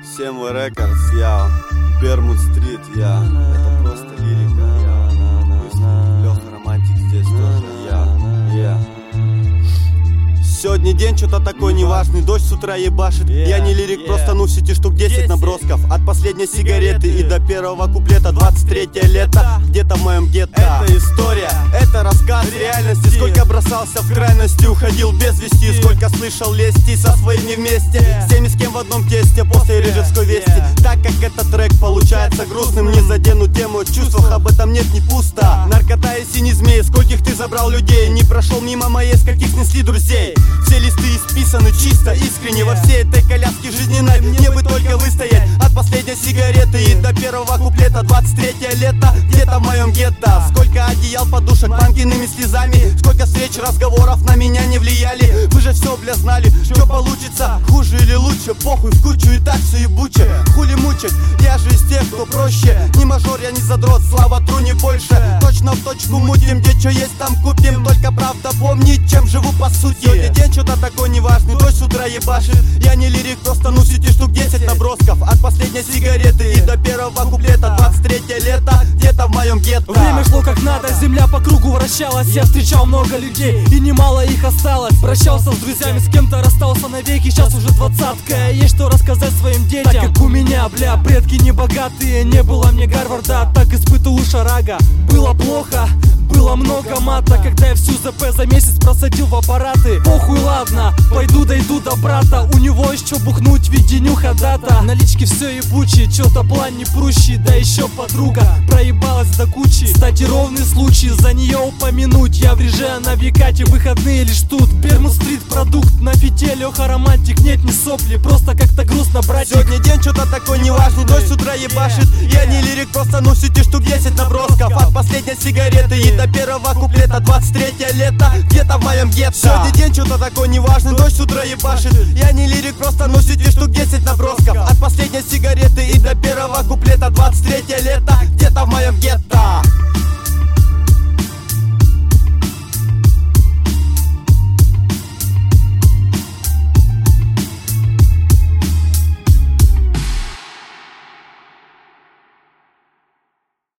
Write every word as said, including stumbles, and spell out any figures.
Сема Рекордс, я Бермуд Стрит, я это просто лирика, я пусть Леха Романтик здесь тоже, я, я. Сегодня день что-то такой неважный, дождь с утра ебашит. yeah, Я не лирик, yeah. просто ну в сети штук десять набросков. От последней сигареты и до первого куплета. Двадцать третье лето, где-то в моем гетто. Это история, это рассказ реальности. Сколько бросался в крайности, уходил без вести. Сколько слышал лести со своими вместе, с теми, с кем в одном тесте после Рижевской вести. Так как этот трек получается грустным, не задену тему, в чувствах об этом нет, не пусто. Наркота и синий змей, скольких ты забрал людей. Не прошел мимо моей, скольких снесли друзей. Все листы исписаны чисто, искренне. Во всей этой коляске жизненной мне бы только выстоять. От последней сигареты и до первого куплета. Двадцать третье лето, где-то в моем гетто. Сколько одеял, подушек, мамкиными слезами. Сколько встреч, разговоров на меня не влияли. Вы же все, бля, знали, что получится. Хуже или лучше, похуй, в кучу и так все ебуче. Хули мучать, я же из тех, кто проще. Не мажор, я не задрот, слава тру не больше. Точно в точку мутим, где что есть, там купим. Только правда помнить, чем живу по сути. Сегодня день что-то такой неважный, дождь с утра ебашит. Я не лирик, просто ну сети штук десять набросков. От последней сигареты и до первого куплета. Двадцать третье лето, где-то в моем гетто. Время шло как надо, земля по кругу вращалась. Я встречал много людей, и немало их осталось. Прощался с друзьями, с кем-то расстался навеки. Сейчас уже двадцатка, есть что рассказать своим детям. Так как у меня, бля, предки не богатые. Не было мне Гарварда, так испытывал шарага. Было плохо, было много мата. Когда я всю ЗП за месяц просадил в аппараты. Похуй, ладно, пойду дойду до брата. У него еще бухнуть, ведь денюха дата. Налички все ебучие, что-то план не прущий. Да еще подруга проебалась до кучи. Кстати, ровный случай, за нее упомянуть. Я в Риже, на Викате, выходные лишь тут. Бермуд Стрит продукт, на фите Леха Романтик. Нет, не сопли, просто как-то грустно, братик. Сегодня день что-то такой неважный, дождь с утра ебашит. Я не лирик, просто ну в сети штук десять набросков. От последней сигареты и до первого куплета. Двадцать третье лето, где-то в моем гетто. Сегодня день что-то такой неважный, дождь с утра ебашит. Я не лирик, просто ну в сети штук десять набросков.